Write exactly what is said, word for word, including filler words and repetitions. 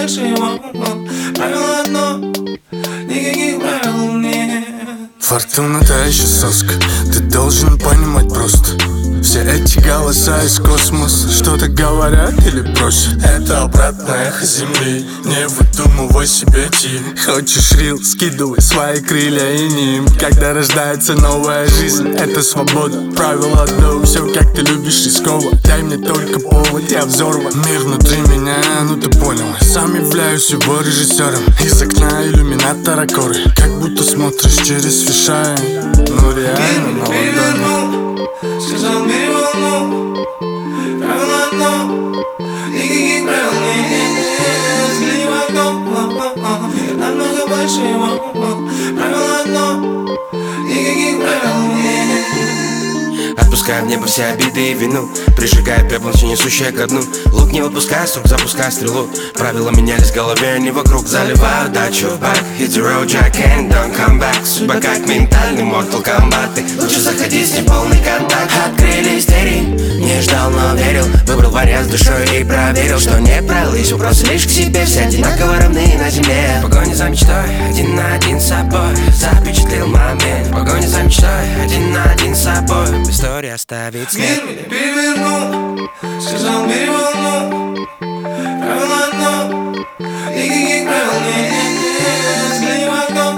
больше его. Правило одно, никаких правил нет. Фортуна та еще соска, ты должен понимать просто. Все эти голоса из космоса что-то говорят или просят. Это обратное эхо земли, не выдумывай себе тиль. Хочешь рил, скидывай свои крылья и ним. Когда рождается новая жизнь, это свобода. Правило одно, все как ты любишь рисково. Дай мне только повод, я взорван. Мир внутри меня, ну ты понял. Сам являюсь его режиссером. Из окна иллюминатора коры, как будто смотришь через фишай. Ну реально на ладони. Сказал мир волну, правило одно, никаких правил нет. Взгляни в окно, мир намного больше его. Правило одно, никаких правил нет. Отпускай в небо все обиды и вину, прижигая пеплом все несущее ко дну. Лук не выпускай, срок запускай стрелу. Правила менялись в голове, не вокруг. Заливаю дачу в бак, hit the road, Jack and don't come back. Судьба как ментальный Mortal Kombat, ты лучше заходи с ним полный контакт. Открылись двери, не ждал, но верил. Выбрал вариант с душой и проверил, что не пролись. Вопросы лишь к себе, все одинаково равны на земле. В погоне за мечтой, один на один с собой, запечатлел момент. В погоне за мечтой, один на один с собой, история оставит след. Мир меня перевернул, сказал мир волну. Правило одно, никаких правил нет. Взгляни в окно.